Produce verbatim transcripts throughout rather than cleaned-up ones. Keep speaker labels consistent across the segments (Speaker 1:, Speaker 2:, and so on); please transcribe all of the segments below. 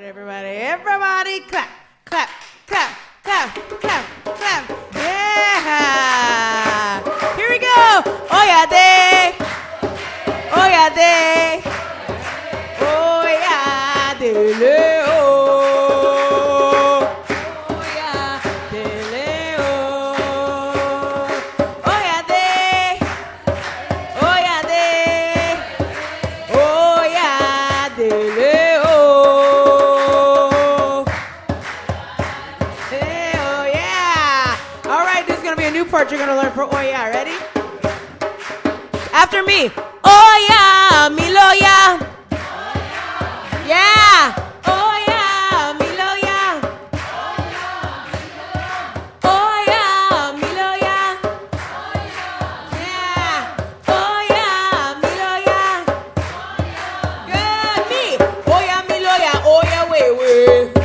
Speaker 1: right, everybody. Everybody clap, clap, clap, clap, clap, clap. Yeah. Here we go. Oyade. Oyade. Oyade. Part you're gonna learn for Oya. Ready? After me. Oya, Miloya. Yeah. Oya, Miloya. Oya, Miloya. Yeah. Oya, Miloya. Good. Me. Oya, Miloya. Oya, we we.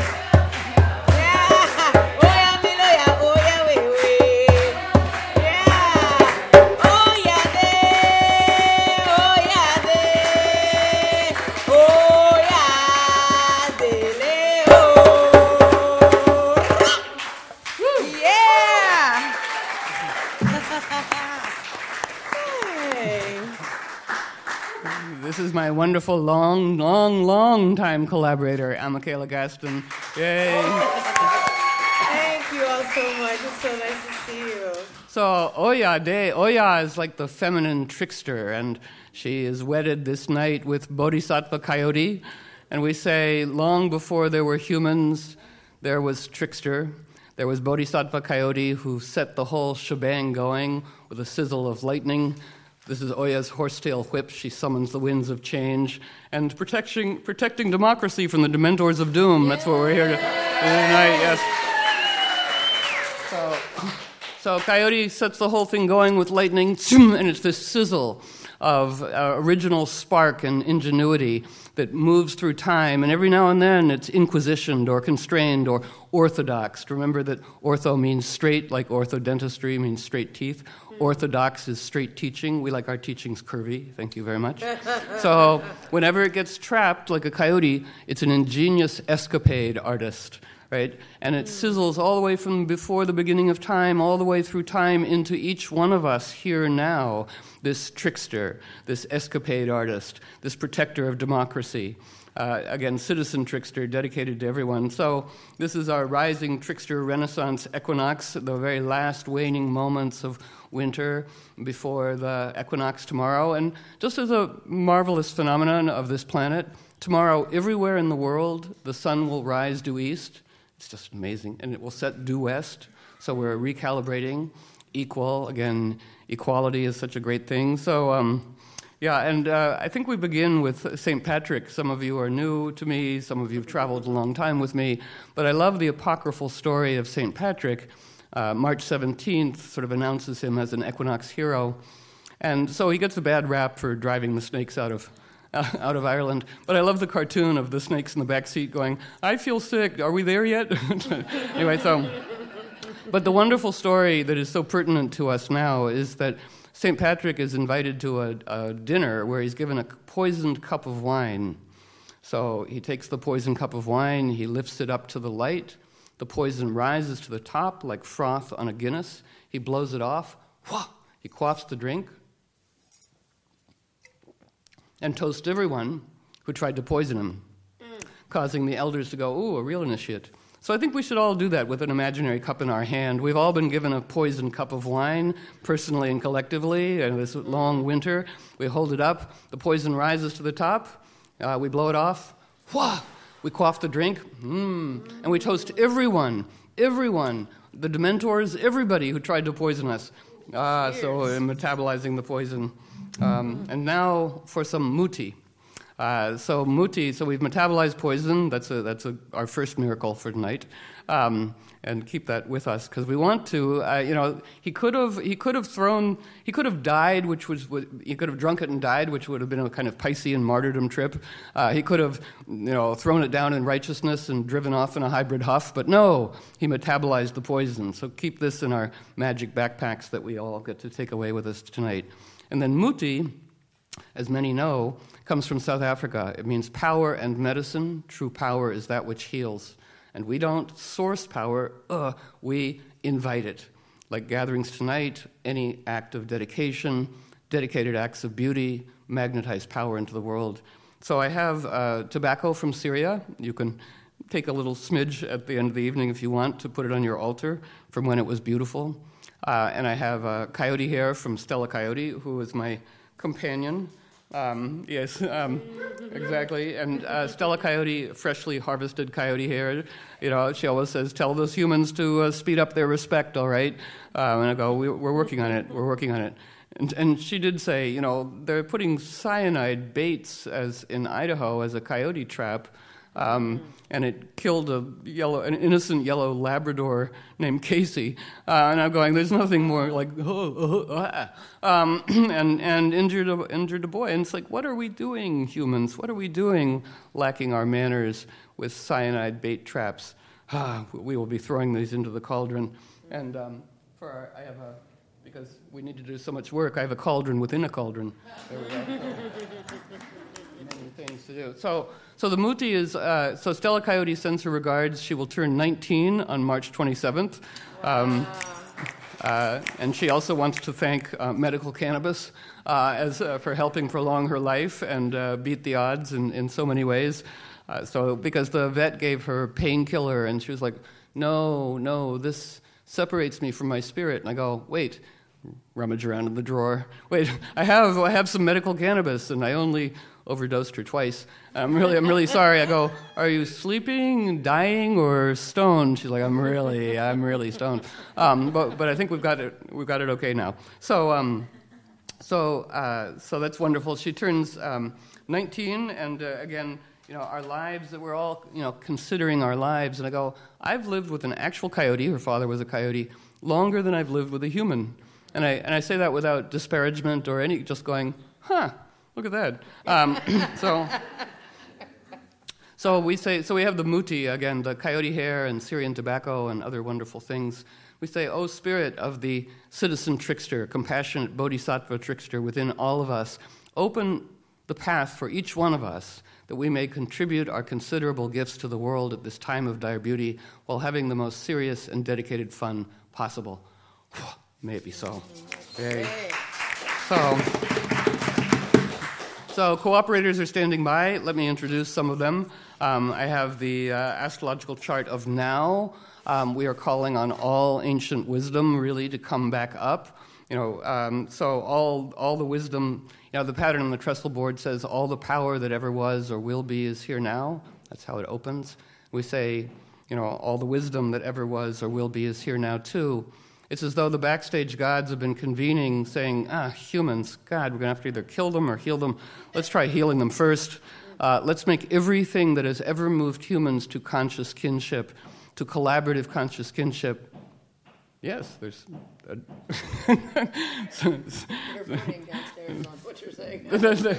Speaker 2: This is my wonderful, long, long, long time collaborator, Michaela Gaston. Yay.
Speaker 1: Thank you all so much. It's so nice to see you.
Speaker 2: So, Oya de, Oya is like the feminine trickster, and she is wedded this night with Bodhisattva Coyote. And we say, long before there were humans, there was trickster. There was Bodhisattva Coyote who set the whole shebang going with a sizzle of lightning. This is Oya's horsetail whip. She summons the winds of change and protecting protecting democracy from the Dementors of Doom. That's what we're here to do tonight. Yes. So, so Coyote sets the whole thing going with lightning, and it's this sizzle of uh, original spark and ingenuity that moves through time, and every now and then it's inquisitioned or constrained or orthodoxed. Remember that ortho means straight, like orthodontistry means straight teeth. Orthodox is straight teaching. We like our teachings curvy. Thank you very much. So whenever it gets trapped like a coyote, it's an ingenious escapade artist, right? And it sizzles all the way from before the beginning of time, all the way through time into each one of us here now, this trickster, this escapade artist, this protector of democracy. Uh, again, citizen trickster, dedicated to everyone. So this is our rising trickster renaissance equinox, the very last waning moments of winter before the equinox tomorrow. And just as a marvelous phenomenon of this planet, tomorrow everywhere in the world, the sun will rise due east. It's just amazing. And it will set due west. So we're recalibrating. Equal, again, equality is such a great thing. So, um, yeah, and uh, I think we begin with Saint Patrick. Some of you are new to me, some of you have traveled a long time with me, but I love the apocryphal story of Saint Patrick. Uh, March seventeenth sort of announces him as an equinox hero, and so he gets a bad rap for driving the snakes out of uh, out of Ireland. But I love the cartoon of the snakes in the back seat going, "I feel sick, are we there yet?" Anyway, so, but the wonderful story that is so pertinent to us now is that Saint Patrick is invited to a, a dinner where he's given a poisoned cup of wine. So he takes the poisoned cup of wine, he lifts it up to the light, the poison rises to the top like froth on a Guinness, he blows it off, whah, he quaffs the drink, and toasts everyone who tried to poison him, mm. causing the elders to go, ooh, a real initiate. So I think we should all do that with an imaginary cup in our hand. We've all been given a poisoned cup of wine, personally and collectively, in this long winter. We hold it up, the poison rises to the top, uh, we blow it off, whah! We quaff the drink, mmm, and we toast everyone, everyone, the Dementors, everybody who tried to poison us. Ah, so we're metabolizing the poison. Um, and now for some muti. Uh, so muti, so we've metabolized poison. That's a, that's a, our first miracle for tonight, um, and keep that with us because we want to. Uh, you know, he could have he could have thrown he could have died, which was he could have drunk it and died, which would have been a kind of Piscean martyrdom trip. Uh, he could have you know thrown it down in righteousness and driven off in a hybrid huff, but no, he metabolized the poison. So keep this in our magic backpacks that we all get to take away with us tonight. And then muti as many know, comes from South Africa. It means power and medicine. True power is that which heals. And we don't source power, uh, we invite it. Like gatherings tonight, any act of dedication, dedicated acts of beauty, magnetize power into the world. So I have uh, tobacco from Syria. You can take a little smidge at the end of the evening if you want to put it on your altar from when it was beautiful. Uh, and I have uh, coyote hair from Stella Coyote, who is my companion. Um, yes, um, exactly. And uh, Stella Coyote, freshly harvested coyote hair, you know, she always says, tell those humans to uh, speed up their respect, all right? Uh, and I go, we, we're working on it, we're working on it. And, and she did say, you know, they're putting cyanide baits as in Idaho as a coyote trap, um, and it killed a yellow, an innocent yellow Labrador named Casey. Uh, and I'm going, there's nothing more like, oh, oh, ah. um, and and injured a, injured a boy. And it's like, what are we doing, humans? What are we doing, lacking our manners with cyanide bait traps? Ah, we will be throwing these into the cauldron. And um, for our, I have a. Because we need to do so much work, I have a cauldron within a cauldron. There we go. Many things to do. So, so the Muti is, uh, so Stella Coyote sends her regards. She will turn nineteen on March twenty-seventh. Um, uh, and she also wants to thank uh, medical cannabis uh, as uh, for helping prolong her life and uh, beat the odds in, in so many ways. Uh, so, because the vet gave her painkiller, and she was like, no, no, this separates me from my spirit. And I go, wait, rummage around in the drawer. Wait, I have I have some medical cannabis, and I only overdosed her twice. I'm really I'm really sorry. I go, are you sleeping, dying, or stoned? She's like, I'm really I'm really stoned. Um, but but I think we've got it we've got it okay now. So um, so uh, so that's wonderful. She turns um, nineteen, and uh, again, you know, our lives, that we're all, you know, considering our lives. And I go, I've lived with an actual coyote, her father was a coyote, longer than I've lived with a human. And I and I say that without disparagement or any, just going, huh, look at that. Um, so so we say, so we have the Muti, again, the coyote hair and Syrian tobacco and other wonderful things. We say, O spirit of the citizen trickster, compassionate bodhisattva trickster within all of us, open the path for each one of us, that we may contribute our considerable gifts to the world at this time of dire beauty while having the most serious and dedicated fun possible. May it be so. Yay. So, so cooperators are standing by. Let me introduce some of them. Um, I have the uh, astrological chart of now. Um, we are calling on all ancient wisdom really to come back up. You know, um, so all all the wisdom. You know, the pattern on the trestle board says all the power that ever was or will be is here now. That's how it opens. We say, you know, all the wisdom that ever was or will be is here now too. It's as though the backstage gods have been convening, saying, ah, humans, God, we're going to have to either kill them or heal them. Let's try healing them first. Uh, let's make everything that has ever moved humans to conscious kinship, to collaborative conscious kinship. Yes, there's... A so,
Speaker 3: You're voting downstairs on what you're saying.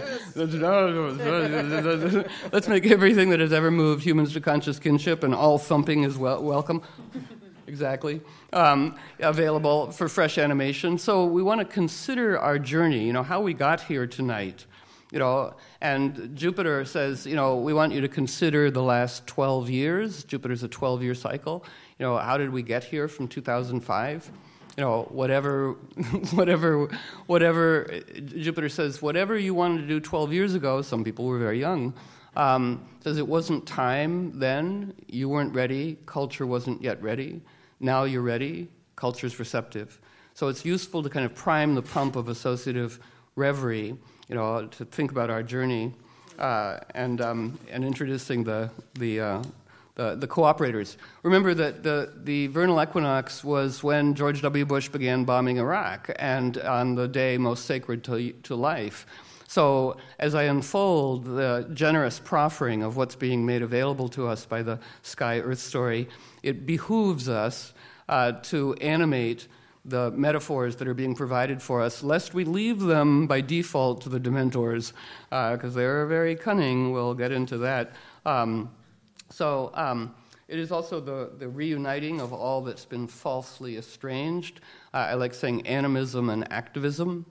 Speaker 2: Let's make everything that has ever moved humans to conscious kinship, and all thumping is wel- welcome. Exactly. Um, available for fresh animation. So we want to consider our journey, you know, how we got here tonight. You know, and Jupiter says, you know, we want you to consider the last twelve years. Jupiter's a twelve-year cycle. You know, how did we get here from two thousand five? You know, whatever, whatever, whatever, Jupiter says, whatever you wanted to do twelve years ago, some people were very young, um, says it wasn't time then, you weren't ready, culture wasn't yet ready. Now you're ready, culture's receptive. So it's useful to kind of prime the pump of associative reverie, you know, to think about our journey, uh, and um, and introducing the the, uh, the the cooperators. Remember that the the vernal equinox was when George W. Bush began bombing Iraq, and on the day most sacred to to life. So as I unfold the generous proffering of what's being made available to us by the Sky Earth story, it behooves us uh, to animate the metaphors that are being provided for us, lest we leave them by default to the Dementors, because uh, they're very cunning. We'll get into that. Um, so um, it is also the, the reuniting of all that's been falsely estranged. Uh, I like saying animism and activism.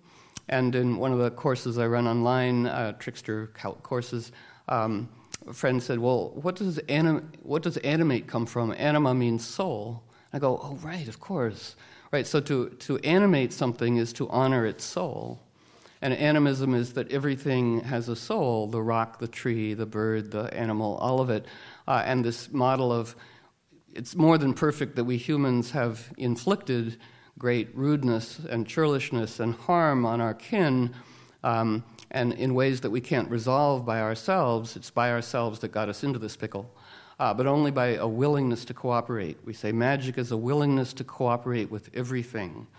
Speaker 2: and in one of the courses I run online, uh, Trickster Calc courses, um, a friend said, well, what does, anim- what does animate come from? Anima means soul. I go, oh, right, of course. Right, so to, to animate something is to honor its soul. And animism is that everything has a soul, the rock, the tree, the bird, the animal, all of it. Uh, and this model of, it's more than perfect that we humans have inflicted great rudeness and churlishness and harm on our kin, um, and in ways that we can't resolve by ourselves. It's by ourselves that got us into this pickle, uh, but only by a willingness to cooperate. We say magic is a willingness to cooperate with everything.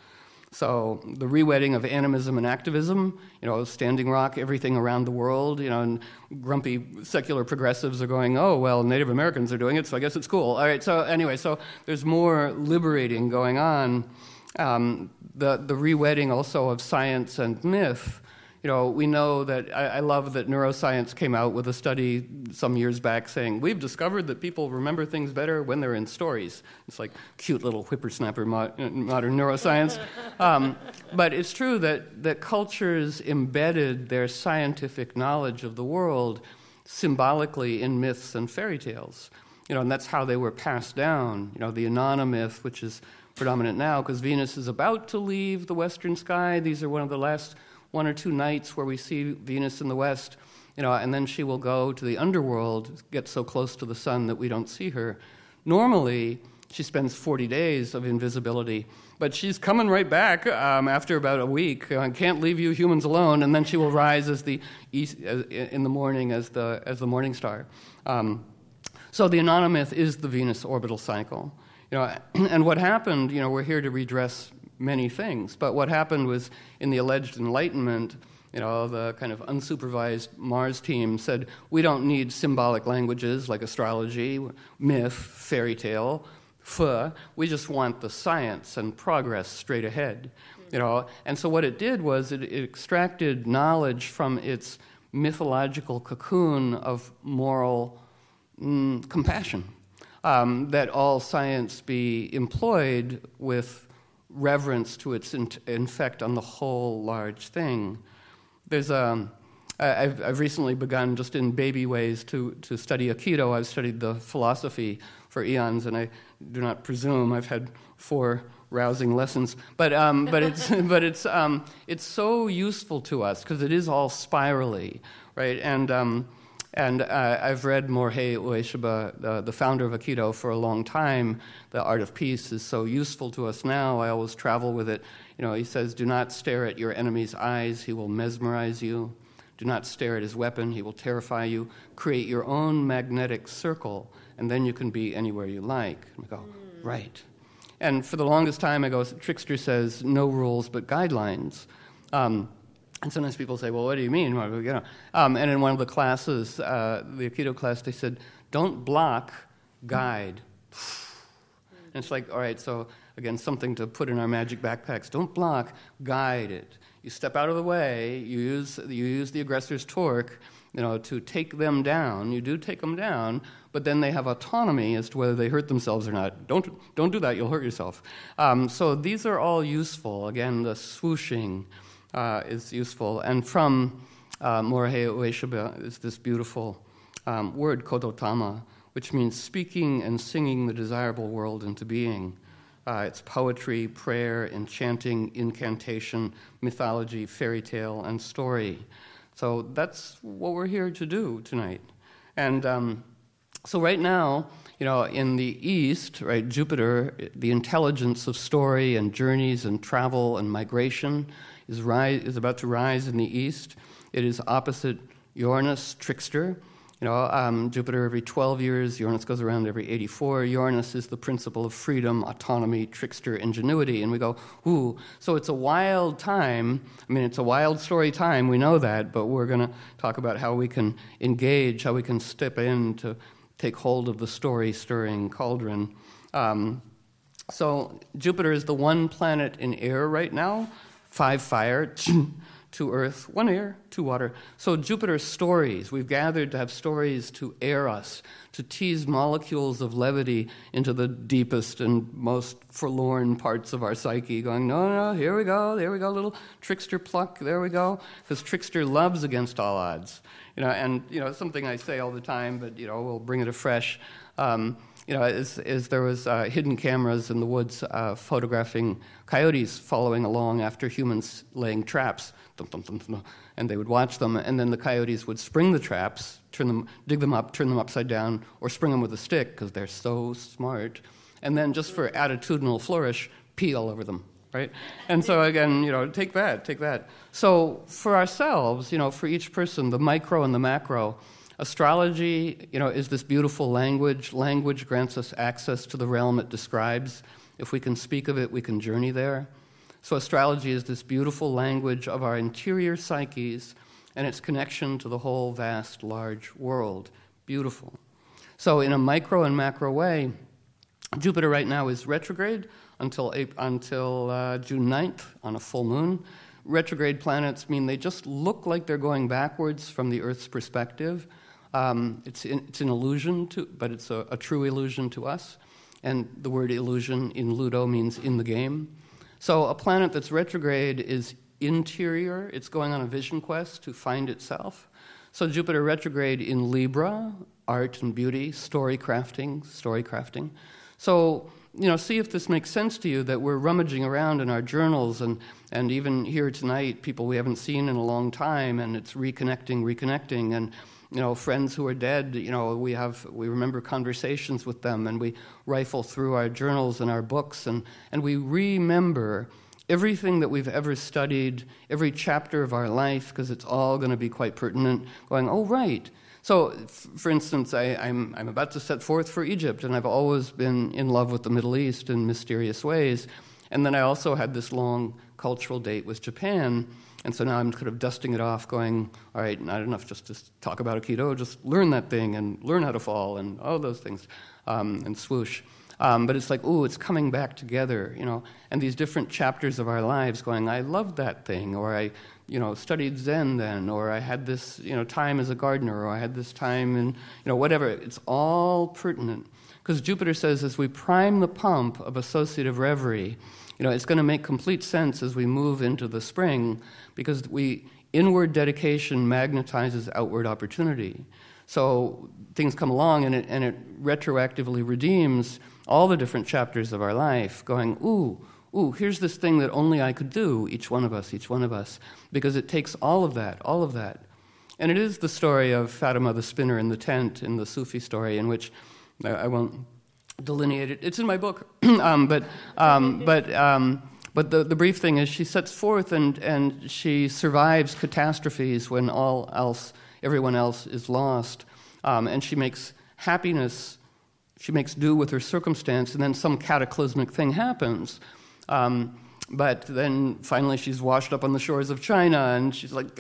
Speaker 2: So the rewedding of animism and activism, you know, Standing Rock, everything around the world, you know, and grumpy secular progressives are going, oh, well, Native Americans are doing it, so I guess it's cool. All right, so anyway, so there's more liberating going on. Um, the, the rewedding also of science and myth. You know, we know that, I, I love that neuroscience came out with a study some years back saying, we've discovered that people remember things better when they're in stories. It's like cute little whippersnapper mo- modern neuroscience. Um, but it's true that, that cultures embedded their scientific knowledge of the world symbolically in myths and fairy tales. You know, and that's how they were passed down. You know, the Inanna myth, which is predominant now because Venus is about to leave the western sky. These are one of the last one or two nights where we see Venus in the west, you know, and then she will go to the underworld, get so close to the sun that we don't see her. Normally, she spends forty days of invisibility, but she's coming right back um, after about a week. I can't leave you humans alone, and then she will rise as the east, as, in the morning as the as the morning star. Um, so the Inanna myth is the Venus orbital cycle, you know, and what happened? You know, we're here to redress many things, but what happened was in the alleged Enlightenment, you know, the kind of unsupervised Mars team said, we don't need symbolic languages like astrology, myth, fairy tale, pho. We just want the science and progress straight ahead, you know. And so what it did was it, it extracted knowledge from its mythological cocoon of moral mm, compassion, um, that all science be employed with reverence to its in- effect on the whole large thing. There's a, I've, I've recently begun just in baby ways to, to study Aikido. I've studied the philosophy for eons, and I do not presume I've had four rousing lessons. But um, but it's but it's um, it's so useful to us because it is all spirally, right? And um, And uh, I've read Morihei Ueshiba, the, the founder of Aikido, for a long time. The Art of Peace is so useful to us now. I always travel with it. You know, he says, do not stare at your enemy's eyes. He will mesmerize you. Do not stare at his weapon. He will terrify you. Create your own magnetic circle, and then you can be anywhere you like. And I go, mm. right. And for the longest time, I go, Trickster says, no rules but guidelines. Um, And sometimes people say, well, what do you mean? Well, you know, um, and in one of the classes, uh, the Aikido class, they said, don't block, guide. And it's like, all right, so again, something to put in our magic backpacks. Don't block, guide it. You step out of the way, you use you use the aggressor's torque, you know, to take them down. You do take them down, but then they have autonomy as to whether they hurt themselves or not. Don't don't do that, you'll hurt yourself. Um, so these are all useful. Again, the swooshing Uh, is useful. And from uh, Morihei Ueshiba is this beautiful um, word, kodotama, which means speaking and singing the desirable world into being. Uh, it's poetry, prayer, enchanting, incantation, mythology, fairy tale, and story. So that's what we're here to do tonight. And um, so right now, you know, in the East, right, Jupiter, the intelligence of story and journeys and travel and migration, is rise is about to rise in the East. It is opposite Uranus, Trickster. You know, um, Jupiter every twelve years, Uranus goes around every eighty-four. Uranus is the principle of freedom, autonomy, trickster, ingenuity. And we go, ooh, so it's a wild time. I mean, it's a wild story time, we know that, but we're going to talk about how we can engage, how we can step in to take hold of the story-stirring cauldron. Um, so Jupiter is the one planet in air right now, five fire, two earth, one air, two water. So Jupiter stories. We've gathered to have stories to air us, to tease molecules of levity into the deepest and most forlorn parts of our psyche, going, no, no, here we go, there we go, little trickster pluck, there we go, because trickster loves against all odds. You know, and, you know, something I say all the time, but, you know, we'll bring it afresh. Um, you know, is, is there was uh, hidden cameras in the woods uh, photographing coyotes following along after humans laying traps, dum, dum, dum, dum, and they would watch them, and then the coyotes would spring the traps, turn them, dig them up, turn them upside down, or spring them with a stick, because they're so smart, and then just for attitudinal flourish, pee all over them. Right? And so again, you know, take that, take that. So for ourselves, you know, for each person, the micro and the macro, astrology, you know, is this beautiful language. Language grants us access to the realm it describes. If we can speak of it, we can journey there. So astrology is this beautiful language of our interior psyches and its connection to the whole vast, large world. Beautiful. So in a micro and macro way, Jupiter right now is retrograde until until uh, June ninth on a full moon. Retrograde planets mean they just look like they're going backwards from the Earth's perspective. Um, it's, in, it's an illusion, to, but it's a, a true illusion to us. And the word illusion in Ludo means in the game. So a planet that's retrograde is interior. It's going on a vision quest to find itself. So Jupiter retrograde in Libra, art and beauty, story crafting, story crafting. So, you know, see if this makes sense to you that we're rummaging around in our journals and, and even here tonight, people we haven't seen in a long time, and it's reconnecting, reconnecting, and, you know, friends who are dead, you know, we have, we remember conversations with them, and we rifle through our journals and our books, and, and we remember everything that we've ever studied, every chapter of our life, because it's all going to be quite pertinent, going, oh, right. So, f- for instance, I, I'm, I'm about to set forth for Egypt, and I've always been in love with the Middle East in mysterious ways. And then I also had this long cultural date with Japan, and so now I'm kind of dusting it off, going, all right, not enough just to talk about Aikido, just learn that thing and learn how to fall and all those things, um, and swoosh. Um, but it's like, ooh, it's coming back together, you know, and these different chapters of our lives going, I loved that thing, or I, you know, studied Zen then, or I had this, you know, time as a gardener, or I had this time in, you know, whatever. It's all pertinent. Because Jupiter says as we prime the pump of associative reverie, you know, it's going to make complete sense as we move into the spring, because we inward dedication magnetizes outward opportunity. So things come along, and it and it retroactively redeems all the different chapters of our life, going, ooh, ooh, here's this thing that only I could do, each one of us, each one of us, because it takes all of that, all of that. And it is the story of Fatima the spinner in the tent, in the Sufi story, in which uh, I won't delineate it. It's in my book, um, but um, but um, but the, the brief thing is she sets forth and and she survives catastrophes when all else, everyone else is lost, um, and she makes happiness. She makes do with her circumstance, and then some cataclysmic thing happens. Um, but then finally she's washed up on the shores of China, and she's like,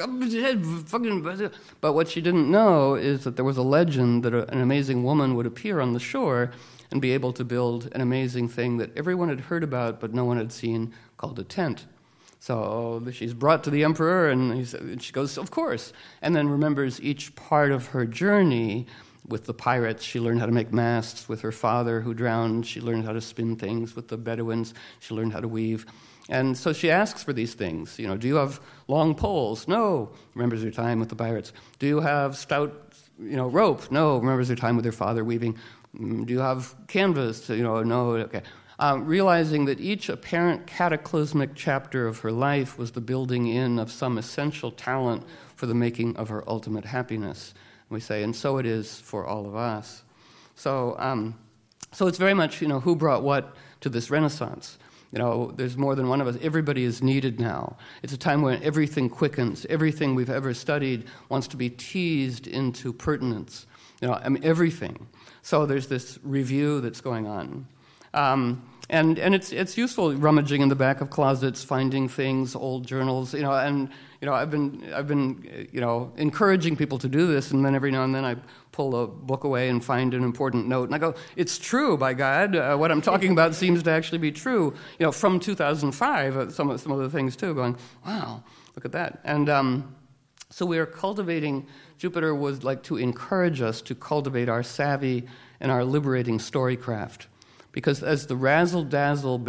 Speaker 2: fucking. But what she didn't know is that there was a legend that a, an amazing woman would appear on the shore and be able to build an amazing thing that everyone had heard about but no one had seen, called a tent. So she's brought to the emperor, and, he's, and she goes, of course, and then remembers each part of her journey. With the pirates, she learned how to make masts. With her father who drowned, she learned how to spin things. With the Bedouins, she learned how to weave. And so she asks for these things. You know, do you have long poles? No. Remembers her time with the pirates. Do you have stout, you know, rope? No. Remembers her time with her father weaving. Do you have canvas? You know, no. Okay. Um, realizing that each apparent cataclysmic chapter of her life was the building in of some essential talent for the making of her ultimate happiness. We say, and so it is for all of us. So, um, so it's very much, you know, who brought what to this Renaissance. You know, there's more than one of us. Everybody is needed now. It's a time when everything quickens. Everything we've ever studied wants to be teased into pertinence. You know, I mean, everything. So there's this review that's going on. Um, and and it's it's useful rummaging in the back of closets, finding things, old journals, you know, and you know, I've been I've been you know encouraging people to do this, and then every now and then I pull a book away and find an important note, and I go, it's true, by God, uh, what I'm talking about seems to actually be true. You know, from two thousand five, uh, some of some of the things too, going, wow, Look at that. And um, so we are cultivating, Jupiter would like to encourage us to cultivate our savvy and our liberating storycraft. Because as the razzle-dazzle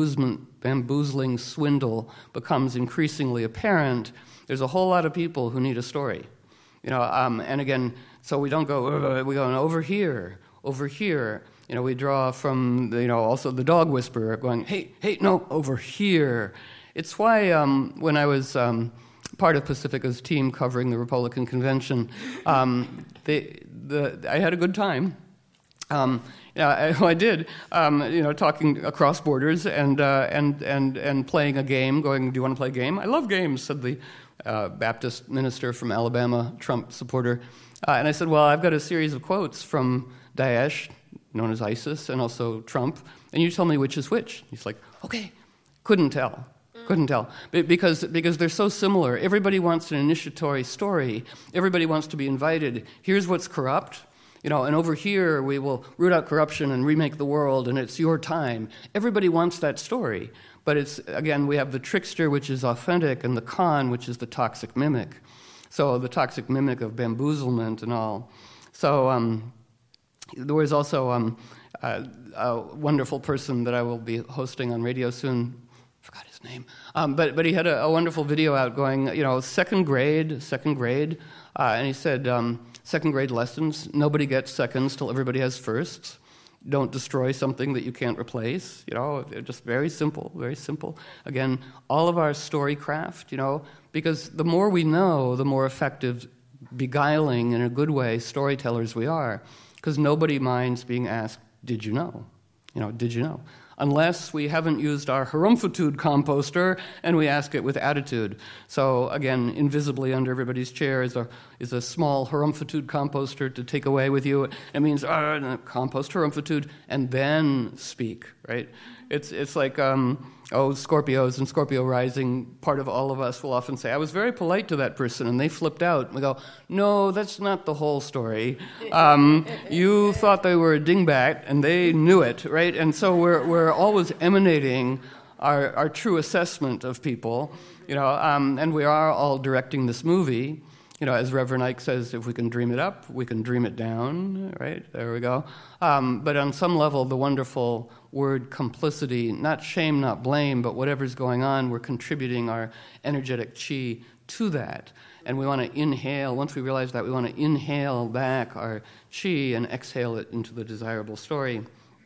Speaker 2: bamboozling swindle becomes increasingly apparent, there's a whole lot of people who need a story. You know, um, and again, so we don't go, we go over here, over here. You know, we draw from, the, you know, also the dog whisperer going, hey, hey, no, over here. It's why um, when I was um, part of Pacifica's team covering the Republican convention, um, they, the, I had a good time. Um, yeah, I, I did. Um, you know, talking across borders and uh, and and and playing a game. Going, do you want to play a game? I love games," said the uh, Baptist minister from Alabama, Trump supporter. Uh, and I said, "Well, I've got a series of quotes from Daesh, known as ISIS, and also Trump. And you tell me which is which." He's like, "Okay." Couldn't tell. Couldn't tell because because they're so similar. Everybody wants an initiatory story. Everybody wants to be invited. Here's what's corrupt. You know, and over here we will root out corruption and remake the world, and it's your time. Everybody wants that story. But it's, again, we have the trickster, which is authentic, and the con, which is the toxic mimic. So the toxic mimic of bamboozlement and all. So um, there was also um, a, a wonderful person that I will be hosting on radio soon. Forgot his name. Um, but but he had a, a wonderful video out going, you know, second grade, second grade. Uh, and he said, um, second grade lessons, nobody gets seconds till everybody has firsts. Don't destroy something that you can't replace. You know, they're just very simple, very simple. Again, all of our storycraft, you know, because the more we know, the more effective, beguiling in a good way storytellers we are. Because nobody minds being asked, did you know? You know, did you know? Unless we haven't used our harumph-a-tude composter and we ask it with attitude. So again, invisibly under everybody's chair is a is a small harumph-a-tude composter to take away with you. It means uh, compost harumph-a-tude and then speak, right? It's it's like um, oh Scorpios and Scorpio rising. Part of all of us will often say, "I was very polite to that person," and they flipped out. We go, "No, that's not the whole story. Um, you thought they were a dingbat, and they knew it, right?" And so we're we're always emanating our our true assessment of people, you know. Um, and we are all directing this movie. You know, as Reverend Ike says, if we can dream it up, we can dream it down, right? There we go. Um, but on some level, the wonderful word complicity, not shame, not blame, but whatever's going on, we're contributing our energetic chi to that. And we want to inhale, once we realize that, we want to inhale back our chi and exhale it into the desirable story.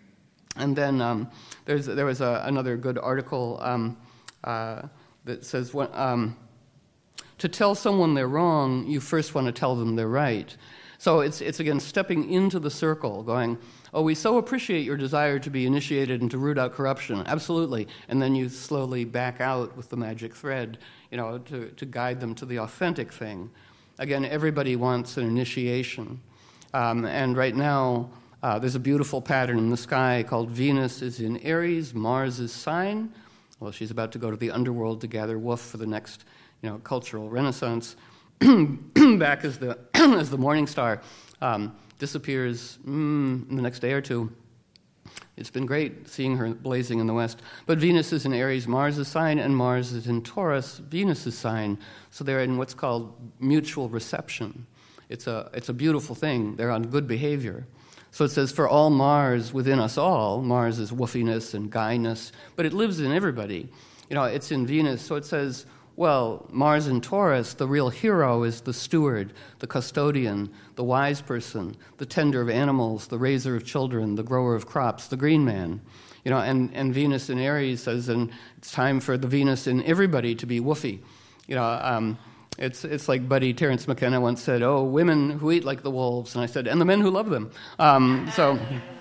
Speaker 2: And then um, there's there was a, another good article um, uh, that says, what, um, to tell someone they're wrong, you first want to tell them they're right. So it's, it's again, stepping into the circle, going, oh, we so appreciate your desire to be initiated and to root out corruption. Absolutely. And then you slowly back out with the magic thread, you know, to, to guide them to the authentic thing. Again, everybody wants an initiation. Um, and right now, uh, there's a beautiful pattern in the sky called Venus is in Aries, Mars is sign. Well, she's about to go to the underworld to gather woof for the next, you know, cultural renaissance. Back as the as the morning star um, disappears mm, in the next day or two. It's been great seeing her blazing in the west. But Venus is in Aries, Mars is sign, and Mars is in Taurus, Venus is sign. So they're in what's called mutual reception. It's a it's a beautiful thing. They're on good behavior. So it says, for all Mars within us all, Mars is woofiness and guyness, but it lives in everybody. You know, it's in Venus, so it says, well, Mars in Taurus, the real hero is the steward, the custodian, the wise person, the tender of animals, the raiser of children, the grower of crops, the green man. You know, and, and Venus in Aries says, and it's time for the Venus in everybody to be woofy. You know, um, it's it's like Buddy Terrence McKenna once said, oh, women who eat like the wolves. And I said, and the men who love them. Um, so...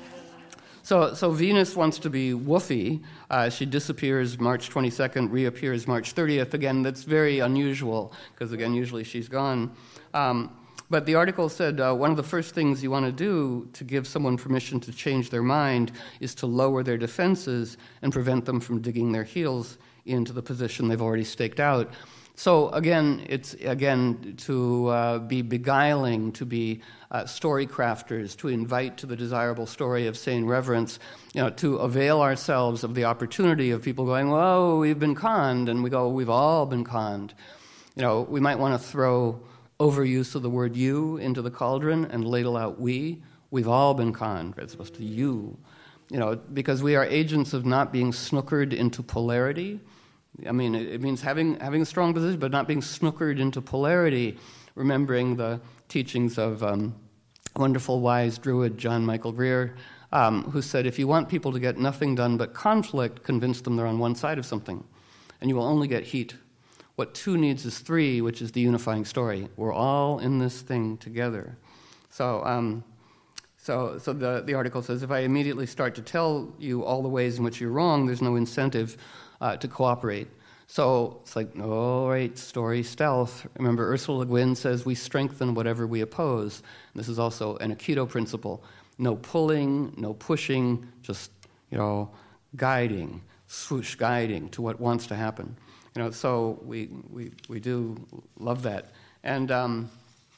Speaker 2: So, so Venus wants to be woofy. Uh, she disappears March twenty-second, reappears March thirtieth. Again, that's very unusual because, again, usually she's gone. Um, but the article said uh, one of the first things you want to do to give someone permission to change their mind is to lower their defenses and prevent them from digging their heels into the position they've already staked out. So again, it's again to uh, be beguiling, to be uh, story crafters, to invite to the desirable story of sane reverence, you know, to avail ourselves of the opportunity of people going, "Whoa, we've been conned," and we go, "We've all been conned." you know, we might want to throw overuse of the word you into the cauldron and ladle out we. We've all been conned. It's supposed to you, you know, because we are agents of not being snookered into polarity. I mean, it, it means having having a strong position, but not being snookered into polarity. Remembering the teachings of um, wonderful, wise Druid John Michael Greer, um, who said, if you want people to get nothing done but conflict, convince them they're on one side of something, and you will only get heat. What two needs is three, which is the unifying story. We're all in this thing together. So, um, so, so the, the article says, if I immediately start to tell you all the ways in which you're wrong, there's no incentive uh, to cooperate. So it's like, all right, story stealth. Remember, Ursula Le Guin says we strengthen whatever we oppose. And this is also an Aikido principle. No pulling, no pushing, just, you know, guiding, swoosh guiding to what wants to happen. You know, so we we, we do love that. And um,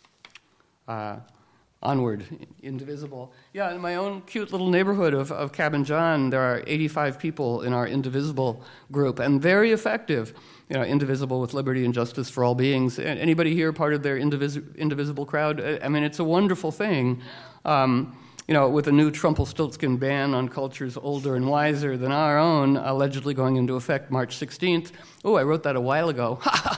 Speaker 2: uh, onward, indivisible. Yeah, in my own cute little neighborhood of, of Cabin John, there are eighty-five people in our indivisible group, and very effective. You know, indivisible with liberty and justice for all beings. Anybody here part of their indivis- indivisible crowd? I mean, it's a wonderful thing. Um, you know, with a new Trumpelstiltskin ban on cultures older and wiser than our own, allegedly going into effect March sixteenth. Oh, I wrote that a while ago.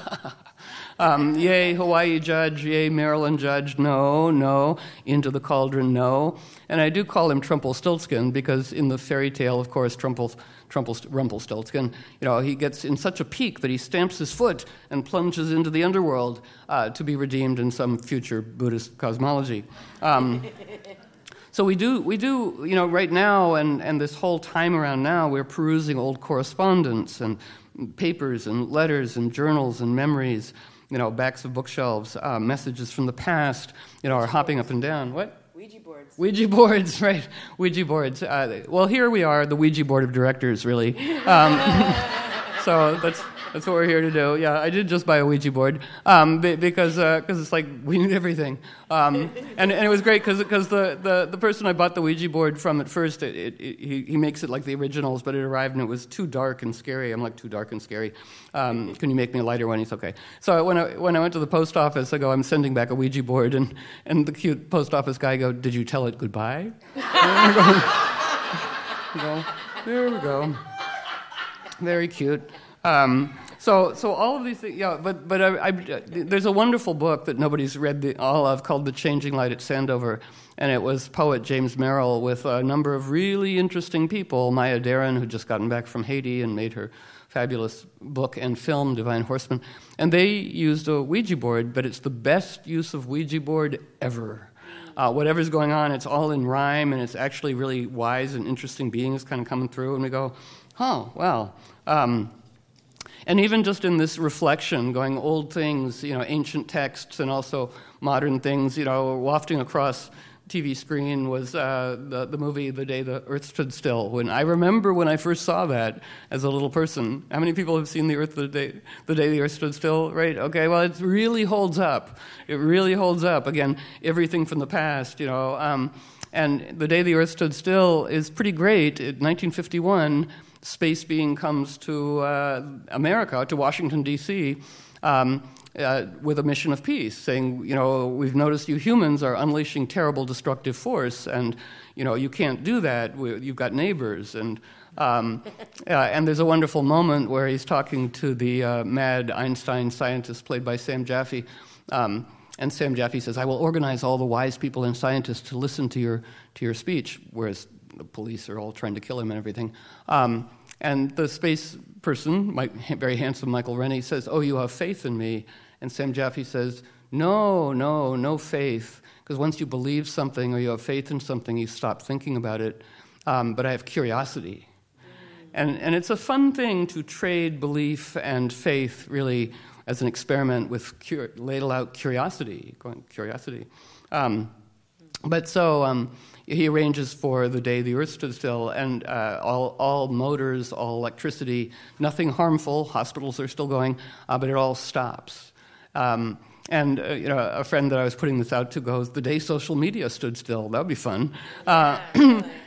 Speaker 2: Um, yay, Hawaii judge, yay, Maryland judge, no, no, into the cauldron, no. And I do call him Trumpelstiltskin because in the fairy tale, of course, Trumpel, Trumpel, Rumpelstiltskin, you know, he gets in such a peak that he stamps his foot and plunges into the underworld uh, to be redeemed in some future Buddhist cosmology. Um, So we do, we do, you know, right now and, and this whole time around now, we're perusing old correspondence and papers and letters and journals and memories, you know, backs of bookshelves, uh, messages from the past, you know, are hopping up and down. What?
Speaker 3: Ouija boards.
Speaker 2: Ouija boards, right. Ouija boards. Uh, well, here we are, the Ouija board of directors, really. Um, so that's... That's what we're here to do. Yeah, I did just buy a Ouija board um, because uh, cause it's like we need everything. Um, and, and it was great because because the, the, the person I bought the Ouija board from at first, it, it, it, he, he makes it like the originals, but it arrived and it was too dark and scary. I'm like, too dark and scary. Um, can you make me a lighter one? He's okay. So when I, when I went to the post office, I go, I'm sending back a Ouija board. And, and the cute post office guy go, did you tell it goodbye? And go, go, there we go. Very cute. Um, so, so all of these things, yeah. But, but I, I, there's a wonderful book that nobody's read the, all of called "The Changing Light at Sandover," and it was poet James Merrill with a number of really interesting people. Maya Deren, who'd just gotten back from Haiti and made her fabulous book and film, Divine Horseman, and they used a Ouija board. But it's the best use of Ouija board ever. Uh, whatever's going on, it's all in rhyme, and it's actually really wise and interesting beings kind of coming through. And we go, oh, well. Um, And even just in this reflection, going old things, you know, ancient texts and also modern things, you know, wafting across T V screen was uh, the, the movie The Day the Earth Stood Still. When I remember when I first saw that as a little person. How many people have seen The Earth the Day the Day the Earth Stood Still? Right? Okay, well, it really holds up. It really holds up. Again, everything from the past, you know. Um, and The Day the Earth Stood Still is pretty great. In nineteen fifty-one, space being comes to uh, America, to Washington, D C, um, uh, with a mission of peace, saying, you know, we've noticed you humans are unleashing terrible destructive force, and, you know, you can't do that. We, you've got neighbors. And um, uh, and there's a wonderful moment where he's talking to the uh, mad Einstein scientist played by Sam Jaffe, um, and Sam Jaffe says, I will organize all the wise people and scientists to listen to your to your speech, whereas the police are all trying to kill him and everything. Um, and the space person, my, very handsome Michael Rennie, says, oh, you have faith in me. And Sam Jaffe says, no, no, no faith. Because once you believe something or you have faith in something, you stop thinking about it. Um, but I have curiosity. Mm. And, and it's a fun thing to trade belief and faith, really, as an experiment with cur- ladle out curiosity. Curiosity. Um, but so... Um, He arranges for the day the Earth stood still, and uh, all, all motors, all electricity, nothing harmful. Hospitals are still going, uh, but it all stops. Um, and uh, you know, a friend that I was putting this out to goes, "The day social media stood still, that would be fun." Uh,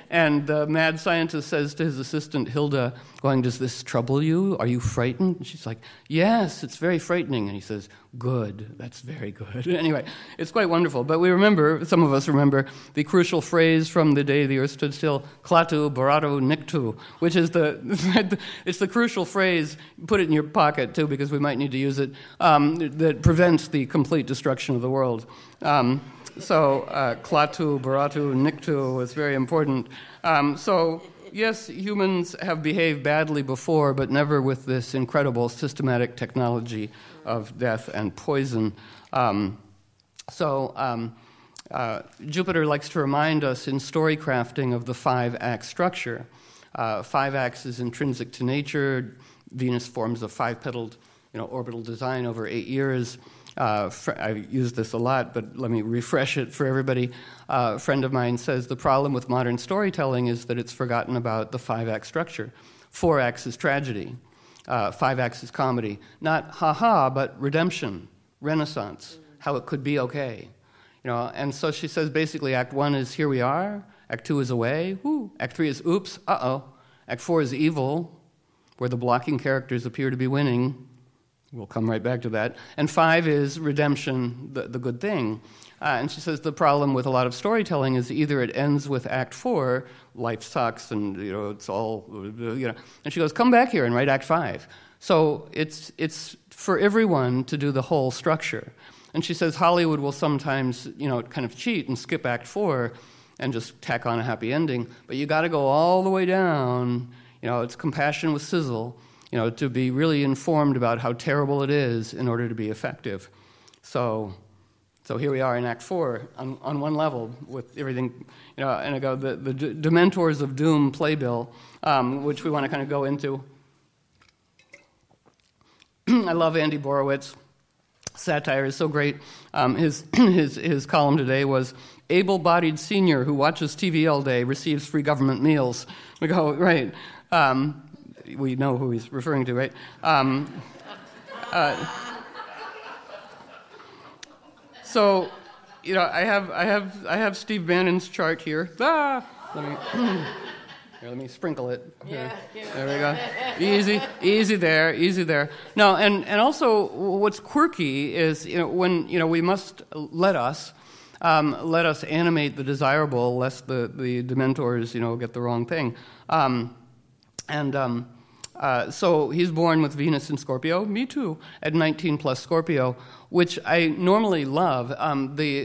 Speaker 2: And the mad scientist says to his assistant, Hilda, going, does this trouble you? Are you frightened? And she's like, yes, it's very frightening. And he says, good, that's very good. Anyway, it's quite wonderful. But we remember, some of us remember, the crucial phrase from the day the earth stood still, klatu baratu niktu, which is the, it's the crucial phrase, put it in your pocket too, because we might need to use it, um, that prevents the complete destruction of the world. Um, So, uh, klatu, baratu, niktu is very important. Um, so, yes, humans have behaved badly before, but never with this incredible systematic technology of death and poison. Um, so, um, uh, Jupiter likes to remind us in story crafting of the five-act structure. Uh, five acts is intrinsic to nature. Venus forms a five-petaled, you know, orbital design over eight years. Uh, fr- I use this a lot, but let me refresh it for everybody. Uh, a friend of mine says the problem with modern storytelling is that it's forgotten about the five-act structure. Four acts is tragedy. Uh, five acts is comedy. Not ha-ha, but redemption, renaissance, how it could be okay. You know, and so she says basically act one is here we are, act two is away, woo. Act three is oops, uh-oh. Act four is evil, where the blocking characters appear to be winning. We'll come right back to that. And five is redemption, the, the good thing. Uh, and she says the problem with a lot of storytelling is either it ends with Act Four, life sucks, and you know it's all, you know. And she goes, come back here and write Act Five. So it's it's for everyone to do the whole structure. And she says Hollywood will sometimes, you know, kind of cheat and skip Act Four and just tack on a happy ending. But you got to go all the way down. You know, it's compassion with sizzle. You know, to be really informed about how terrible it is in order to be effective. So, so here we are in Act Four on, on one level with everything. You know, and I go the the D- Dementors of Doom playbill, um, which we want to kind of go into. I love Andy Borowitz. Satire is so great. Um, his his his column today was able-bodied senior who watches T V all day receives free government meals. We go right. Um, We know who he's referring to, right? Um, uh, so, you know, I have, I have, I have Steve Bannon's chart here. Ah, let me, here, let me sprinkle it. Here.
Speaker 3: Yeah, yeah.
Speaker 2: There we go. Easy, easy there, easy there. No, and and also what's quirky is, you know, when you know we must let us. Um, let us animate the desirable, lest the, the Dementors, you know, get the wrong thing. Um, and um, uh, so he's born with Venus in Scorpio, me too, at nineteen plus Scorpio, which I normally love. Um, the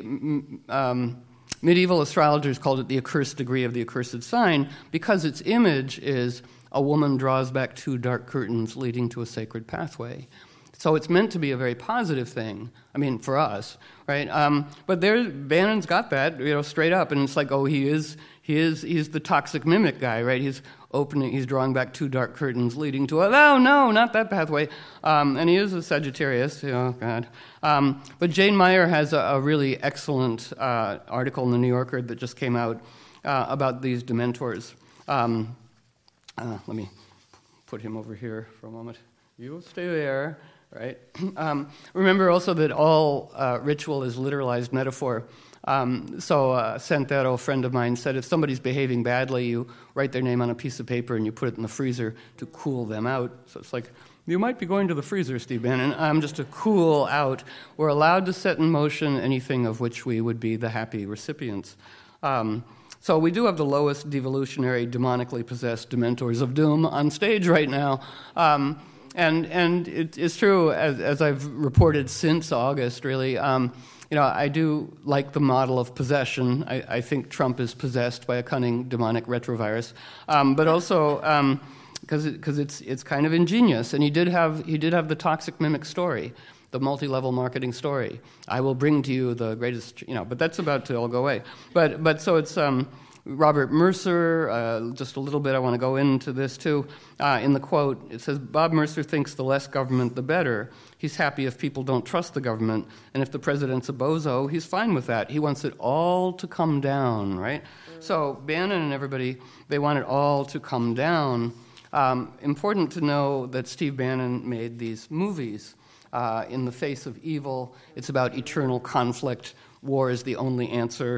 Speaker 2: um, medieval astrologers called it the accursed degree of the accursed sign because its image is a woman draws back two dark curtains leading to a sacred pathway. So it's meant to be a very positive thing. I mean, for us, right? Um, but there, Bannon's got that, you know, straight up, and it's like, oh, he is, he is, he's the toxic mimic guy, right? He's opening, he's drawing back two dark curtains, leading to a, oh no, not that pathway. Um, and he is a Sagittarius, you know, God. Um, but Jane Meyer has a, a really excellent uh, article in the New Yorker that just came out uh, about these Dementors. Um, uh, let me put him over here for a moment. You stay there. Right. Um, remember also that all uh, ritual is literalized metaphor. Um, so uh, Santero, a friend of mine, said if somebody's behaving badly, you write their name on a piece of paper and you put it in the freezer to cool them out. So it's like, you might be going to the freezer, Steve Bannon. I'm just to cool out. We're allowed to set in motion anything of which we would be the happy recipients. Um, so we do have the lowest devolutionary, demonically possessed Dementors of Doom on stage right now. Um, And and it, it's true, as, as I've reported since August, really, um, you know, I do like the model of possession. I, I think Trump is possessed by a cunning demonic retrovirus, um, but also because um, because it, it's it's kind of ingenious. And he did have he did have the toxic mimic story, the multi-level marketing story. I will bring to you the greatest, you know, but that's about to all go away. But but so it's. Um, Robert Mercer, uh, just a little bit, I want to go into this too. Uh, in the quote, it says, Bob Mercer thinks the less government, the better. He's happy if people don't trust the government. And if the president's a bozo, he's fine with that. He wants it all to come down, right? Mm. So Bannon and everybody, they want it all to come down. Um, important to know that Steve Bannon made these movies. Uh, in the face of evil, it's about eternal conflict. War is the only answer.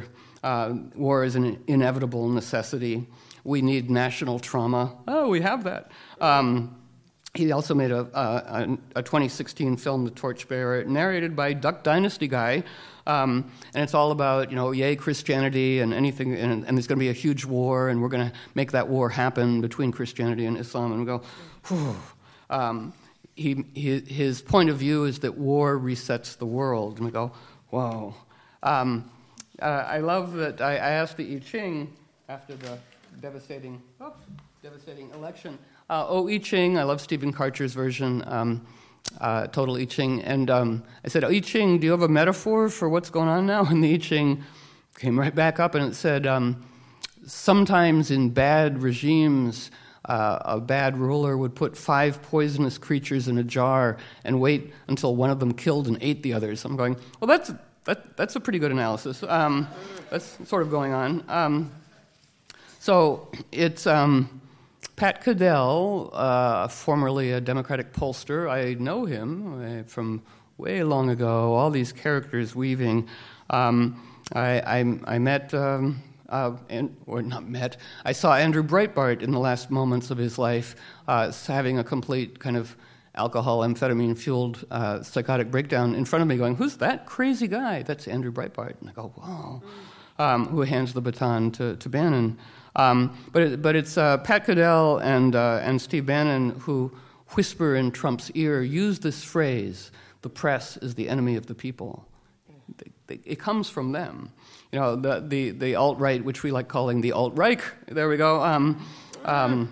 Speaker 2: Uh, war is an inevitable necessity. We need national trauma. Oh, we have that. Um, he also made a, a, a twenty sixteen film, The Torchbearer, narrated by Duck Dynasty guy, um, and it's all about, you know, yay Christianity and anything, and, and there's going to be a huge war, and we're going to make that war happen between Christianity and Islam, and we go, whew. Um, he, he, his point of view is that war resets the world, and we go, whoa. Um, uh, I love that I, I asked the I Ching after the devastating, oops, devastating election. Uh, oh, I Ching, I love Stephen Karcher's version, um, uh, Total I Ching. And um, I said, oh, I Ching, do you have a metaphor for what's going on now? And the I Ching came right back up and it said, um, sometimes in bad regimes, uh, a bad ruler would put five poisonous creatures in a jar and wait until one of them killed and ate the others. I'm going, well, that's that, that's a pretty good analysis. Um, that's sort of going on. Um, so it's... Um, Pat Cadell, uh, formerly a Democratic pollster, I know him uh, from way long ago, all these characters weaving. Um, I, I, I met, um, uh, and, or not met, I saw Andrew Breitbart in the last moments of his life uh, having a complete kind of alcohol, amphetamine-fueled uh, psychotic breakdown in front of me going, who's that crazy guy? That's Andrew Breitbart. And I go, whoa, um, who hands the baton to, to Bannon. Um, but it, but it's uh, Pat Cadell and uh, and Steve Bannon who whisper in Trump's ear, use this phrase: "The press is the enemy of the people." They, they, it comes from them, you know. The the, the alt-right, which we like calling the alt-Reich. There we go. Um, um,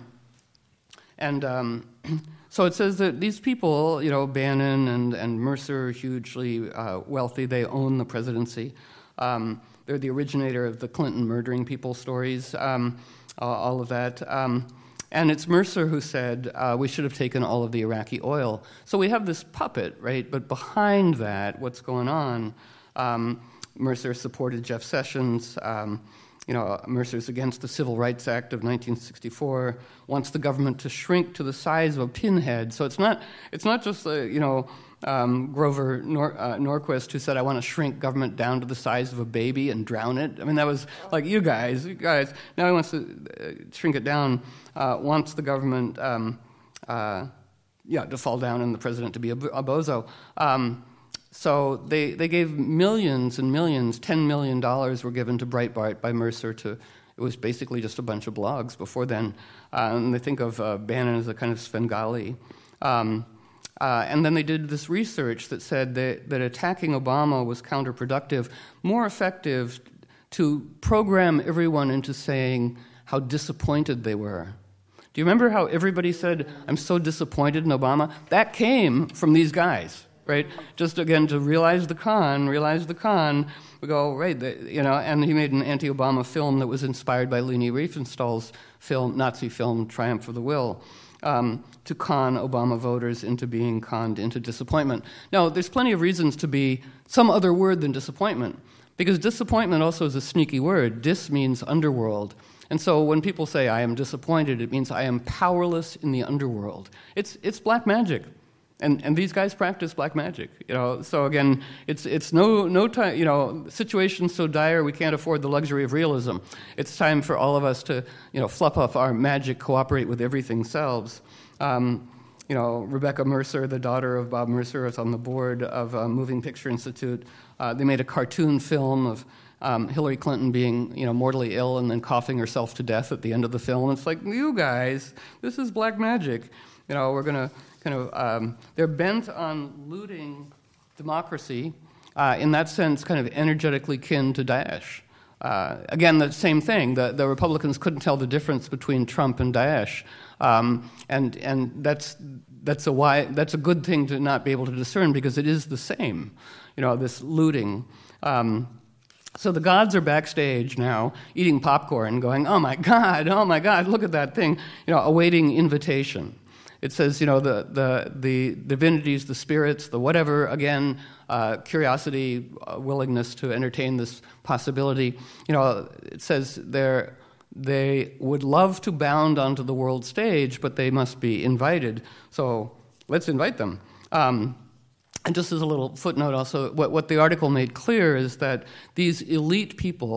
Speaker 2: and um, so it says that these people, you know, Bannon and and Mercer, hugely uh, wealthy. They own the presidency. Um, They're the originator of the Clinton murdering people stories, um, all of that. Um, and it's Mercer who said, uh, we should have taken all of the Iraqi oil. So we have this puppet, right? But behind that, what's going on? Um, Mercer supported Jeff Sessions. Um, you know, Mercer's against the Civil Rights Act of nineteen sixty-four, wants the government to shrink to the size of a pinhead. So it's not, it's not just, uh, you know, Um, Grover Nor- uh, Norquist, who said, I want to shrink government down to the size of a baby and drown it. I mean, that was like, you guys, you guys. Now he wants to uh, shrink it down, uh, wants the government, um, uh, yeah, to fall down and the president to be a, a bozo. Um, so they, they gave millions and millions, ten million dollars were given to Breitbart by Mercer to, it was basically just a bunch of blogs before then. Uh, and they think of uh, Bannon as a kind of Svengali. Um, Uh, and then they did this research that said that, that attacking Obama was counterproductive, more effective to program everyone into saying how disappointed they were. Do you remember how everybody said, I'm so disappointed in Obama? That came from these guys, right? Just, again, to realize the con, realize the con, we go, right, the, you know, and he made an anti-Obama film that was inspired by Leni Riefenstahl's film, Nazi film, Triumph of the Will. Um, to con Obama voters into being conned into disappointment. Now, there's plenty of reasons to be some other word than disappointment, because disappointment also is a sneaky word. Dis means underworld. And so when people say, I am disappointed, it means I am powerless in the underworld. It's it's black magic. And and these guys practice black magic, you know. So again, it's it's no no time, you know, situations so dire we can't afford the luxury of realism. It's time for all of us to, you know, fluff up our magic, cooperate with everything selves. Um, you know, Rebecca Mercer, the daughter of Bob Mercer, is on the board of uh, Moving Picture Institute. Uh, they made a cartoon film of um, Hillary Clinton being, you know, mortally ill and then coughing herself to death at the end of the film. It's like, you guys, this is black magic. You know, we're going to kind of, um, they're bent on looting democracy, uh, in that sense, kind of energetically kin to Daesh. Uh, again, the same thing. The, the Republicans couldn't tell the difference between Trump and Daesh, um, and and that's that's a why that's a good thing to not be able to discern, because it is the same. You know, this looting. Um, so the gods are backstage now, eating popcorn, going, "Oh my God! Oh my God! Look at that thing!" You know, awaiting invitation. It says, you know, the the the divinities, the spirits, the whatever. Again, uh, curiosity, uh, willingness to entertain this possibility. You know, it says they're they would love to bound onto the world stage, but they must be invited. So let's invite them. Um, and just as a little footnote, also, what what the article made clear is that these elite people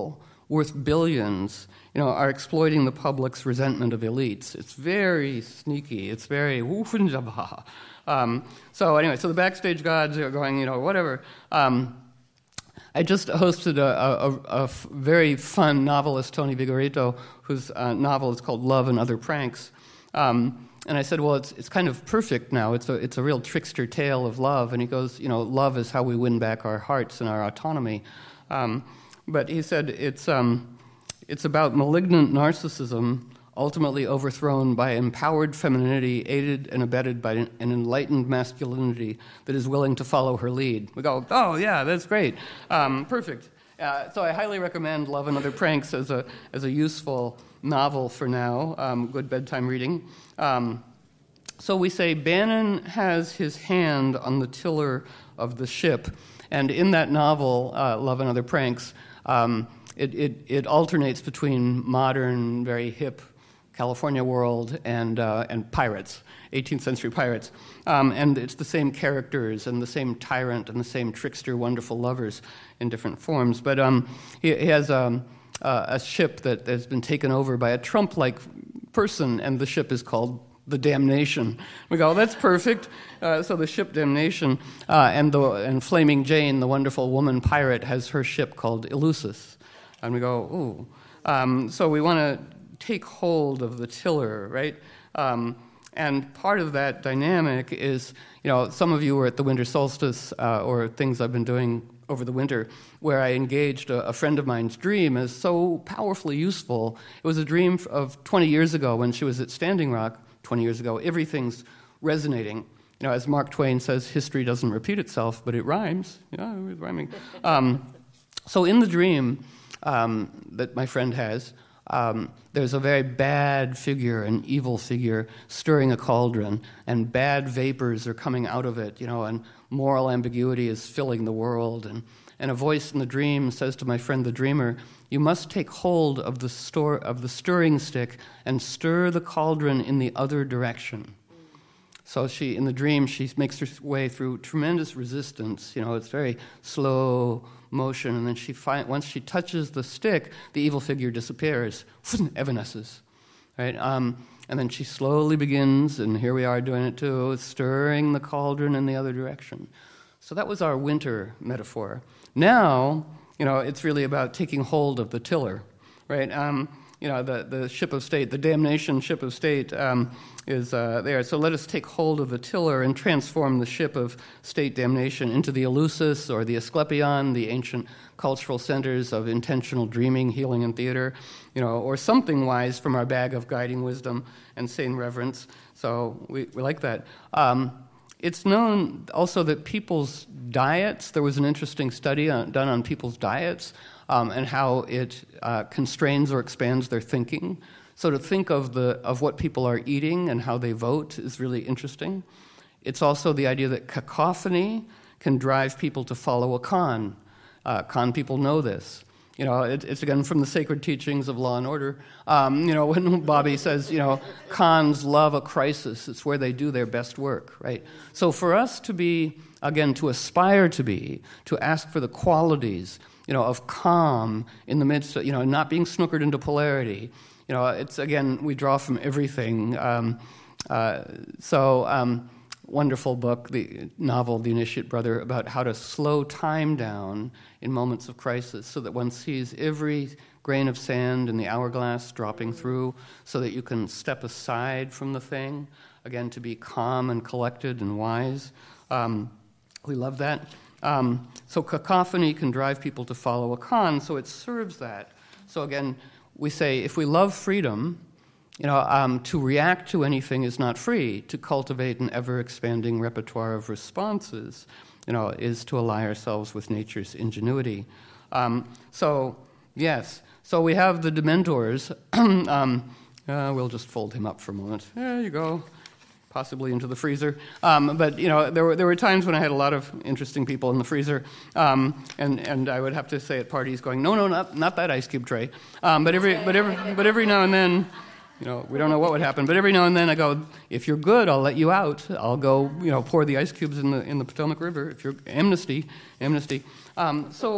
Speaker 2: worth billions, you know, are exploiting the public's resentment of elites. It's very sneaky. It's very woof-and-jabha. Um, so anyway, so the backstage gods are going, you know, whatever. Um, I just hosted a, a, a, a very fun novelist, Tony Vigorito, whose uh, novel is called Love and Other Pranks. Um, and I said, well, it's it's kind of perfect now. It's a it's a real trickster tale of love. And he goes, you know, love is how we win back our hearts and our autonomy. Um, but he said it's um, it's about malignant narcissism ultimately overthrown by empowered femininity, aided and abetted by an enlightened masculinity that is willing to follow her lead. We go, oh, yeah, that's great. Um, perfect. Uh, so I highly recommend Love and Other Pranks as a as a useful novel for now, um, good bedtime reading. Um, so we say Bannon has his hand on the tiller of the ship, and in that novel, uh, Love and Other Pranks, um, it, it, it alternates between modern, very hip California world and uh, and pirates, eighteenth century pirates. Um, and it's the same characters and the same tyrant and the same trickster, wonderful lovers in different forms. But um, he, he has um, uh, a ship that has been taken over by a Trump-like person, and the ship is called the Damnation. We go, oh, that's perfect. Uh, so the ship Damnation, uh, and the and Flaming Jane, the wonderful woman pirate, has her ship called Eleusis. And we go, ooh. Um, so we want to take hold of the tiller, right? Um, and part of that dynamic is, you know, some of you were at the winter solstice uh, or things I've been doing over the winter where I engaged a, a friend of mine's dream as so powerfully useful. It was a dream of twenty years ago when she was at Standing Rock, twenty years ago. Everything's resonating. You know, as Mark Twain says, history doesn't repeat itself, but it rhymes. Yeah, it was rhyming. Um, so in the dream um, that my friend has, Um, there's a very bad figure, an evil figure, stirring a cauldron, and bad vapors are coming out of it, you know, and moral ambiguity is filling the world. And, and a voice in the dream says to my friend the dreamer, you must take hold of the, store, of the stirring stick and stir the cauldron in the other direction. So she, in the dream, she makes her way through tremendous resistance. You know, it's very slow motion, and then she find, once she touches the stick, the evil figure disappears, evanesces, right? Um, and then she slowly begins, and here we are doing it too, stirring the cauldron in the other direction. So that was our winter metaphor. Now, you know, it's really about taking hold of the tiller, right? Um, you know, the, the ship of state, the Damnation ship of state um, is uh, there. So let us take hold of the tiller and transform the ship of state damnation into the Eleusis or the Asclepion, the ancient cultural centers of intentional dreaming, healing, and theater, you know, or something wise from our bag of guiding wisdom and sane reverence. So we, we like that. Um, It's known also that people's diets, there was an interesting study on, done on people's diets um, and how it uh, constrains or expands their thinking. So to think of the of what people are eating and how they vote is really interesting. It's also the idea that cacophony can drive people to follow a con. Uh, con people know this. You know, it, it's again from the sacred teachings of Law and Order. Um, you know, when Bobby says, you know, cons love a crisis, it's where they do their best work, right? So for us to be, again, to aspire to be, to ask for the qualities, you know, of calm in the midst of, you know, not being snookered into polarity, you know, it's, again, we draw from everything. Um, uh, so, um, wonderful book, the novel, The Initiate Brother, about how to slow time down in moments of crisis so that one sees every grain of sand in the hourglass dropping through so that you can step aside from the thing, again, to be calm and collected and wise. Um, we love that. Um, so cacophony can drive people to follow a con, so it serves that. So again, we say if we love freedom, You know, um, to react to anything is not free. To cultivate an ever-expanding repertoire of responses, you know, is to ally ourselves with nature's ingenuity. Um, so, yes. So we have the Dementors. um, uh, we'll just fold him up for a moment. There you go. Possibly into the freezer. Um, but, you know, there were there were times when I had a lot of interesting people in the freezer, um, and, and I would have to say at parties going, no, no, not not that ice cube tray. Um, but every but every but every now and then, you know, we don't know what would happen, but every now and then I go, if you're good, I'll let you out. I'll go, you know, pour the ice cubes in the in the Potomac River. If you're amnesty, amnesty. Um, so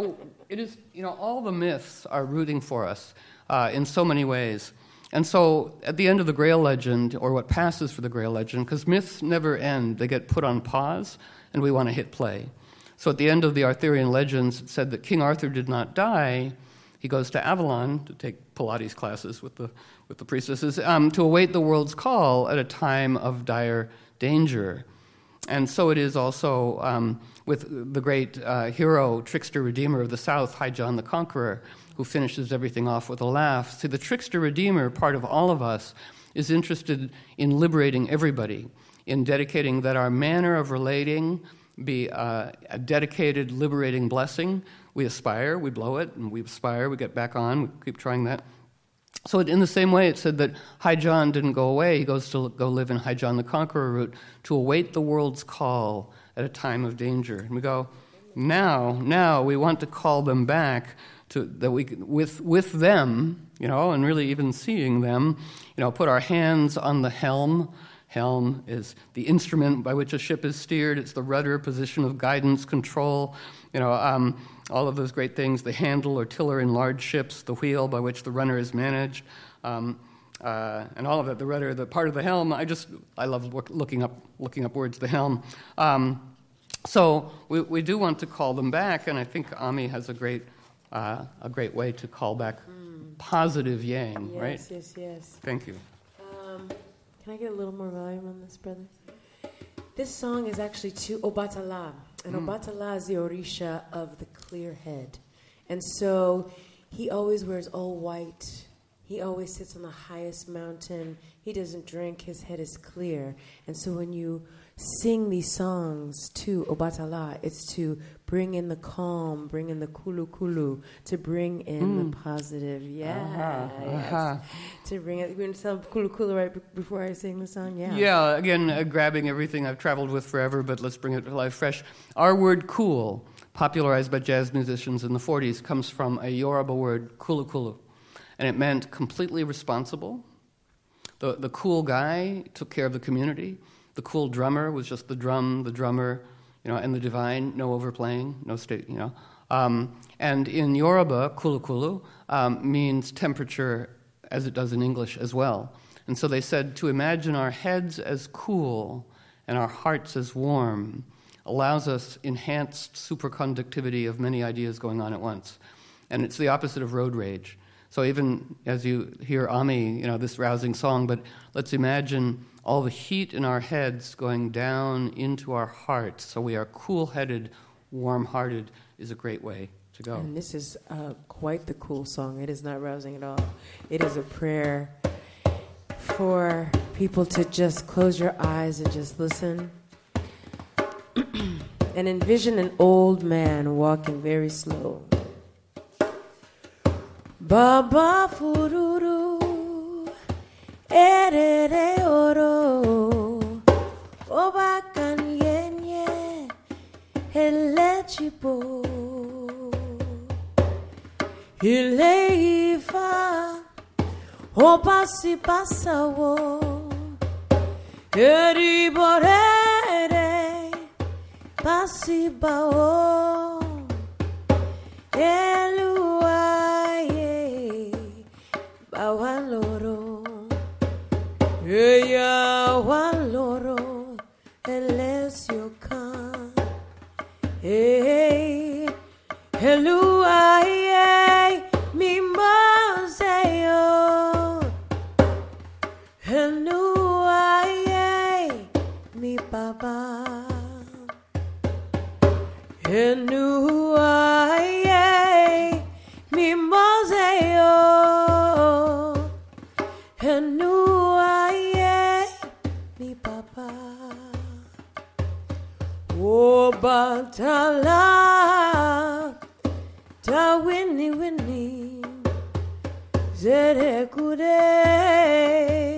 Speaker 2: it is, you know, all the myths are rooting for us uh, in so many ways. And so at the end of the Grail legend, or what passes for the Grail legend, because myths never end, they get put on pause, and we want to hit play. So at the end of the Arthurian legends, it said that King Arthur did not die. He goes to Avalon to take Pilates classes with the with the priestesses um, to await the world's call at a time of dire danger. And so it is also um, with the great uh, hero, trickster, redeemer of the South, High John the Conqueror, who finishes everything off with a laugh. See, the trickster, redeemer, part of all of us, is interested in liberating everybody, in dedicating that our manner of relating be uh, a dedicated, liberating blessing. We aspire, we blow it, and we aspire, we get back on, we keep trying that. So in the same way, it said that High John didn't go away. He goes to go live in High John the Conqueror route to await the world's call at a time of danger. And we go, now, now we want to call them back to that we with with them, you know, and really even seeing them, you know, put our hands on the helm. Helm is the instrument by which a ship is steered. It's the rudder, position of guidance, control, you know, um, all of those great things, the handle or tiller in large ships, the wheel by which the runner is managed, um, uh, and all of that, the rudder, the part of the helm. I just, I love look, looking up looking up words, the helm. Um, so we, we do want to call them back, and I think Ami has a great uh, a great way to call back mm. positive yang,
Speaker 1: yes,
Speaker 2: right?
Speaker 1: Yes, yes, yes.
Speaker 2: Thank you.
Speaker 1: Um, can I get a little more volume on this, brother? This song is actually to Obatala, and mm. Obatala is the Orisha of the clear head. And so he always wears all white. He always sits on the highest mountain. He doesn't drink. His head is clear. And so when you sing these songs to Obatala, it's to bring in the calm, bring in the kulu kulu, to bring in mm. the positive. Yeah. Uh-huh. Yes. Uh-huh. To bring it. You want to tell kulu kulu right b- before I sing the song? Yeah.
Speaker 2: Yeah, again, uh, grabbing everything I've traveled with forever, but let's bring it to life fresh. Our word cool, popularized by jazz musicians in the forties, comes from a Yoruba word, kulu kulu. And it meant completely responsible. The the cool guy took care of the community. The cool drummer was just the drum, the drummer, you know, and the divine, no overplaying, no state, you know. Um, and in Yoruba, kulu kulu um, means temperature, as it does in English as well. And so they said to imagine our heads as cool and our hearts as warm allows us enhanced superconductivity of many ideas going on at once. And it's the opposite of road rage. So even as you hear Ami, you know, this rousing song, but let's imagine all the heat in our heads going down into our hearts. So we are cool-headed, warm-hearted is a great way to go.
Speaker 1: And this is uh, quite the cool song. It is not rousing at all. It is a prayer for people to just close your eyes and just listen. And envision an old man walking very slow. Baba fururu, erere oro, obakan yenye, helechipo, hileifa, opasi pasawo, eriborere, pasibao, elua. Awaloro, ella waloro, elesio kan, hey, hello, ay, mi museo, hello, ay, mi papa, hello, ay, mi museo. Obatala, ta winnie winnie, zere kude.